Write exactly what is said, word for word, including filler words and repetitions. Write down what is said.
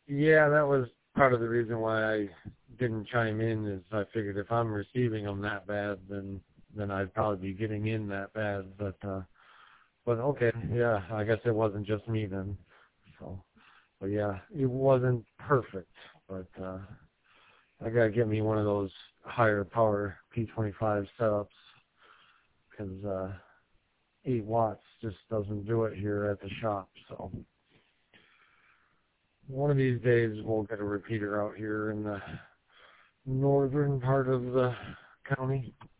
Yeah, that was part of the reason why I didn't chime in. Is I figured if I'm receiving them that bad, then then I'd probably be getting in that bad. But uh, but okay, yeah, I guess it wasn't just me then. So, but yeah, it wasn't perfect. But uh, I gotta get me one of those higher power P twenty-five setups because uh, eight watts just doesn't do it here at the shop. So one of these days we'll get a repeater out here in the northern part of the county.